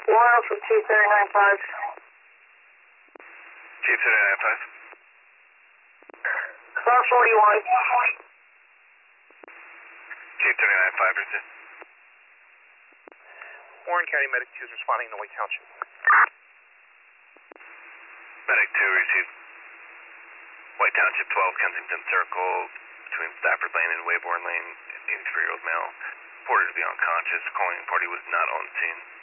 Warren from 2395. Chief 395. Car 41. Chief 395, received. Warren County Medic 2 is responding to White Township. Medic 2 received. White Township 12, Kensington Circle, between Stafford Lane and Wayborn Lane, 83-year-old male, reported to be unconscious. Calling party was not on scene.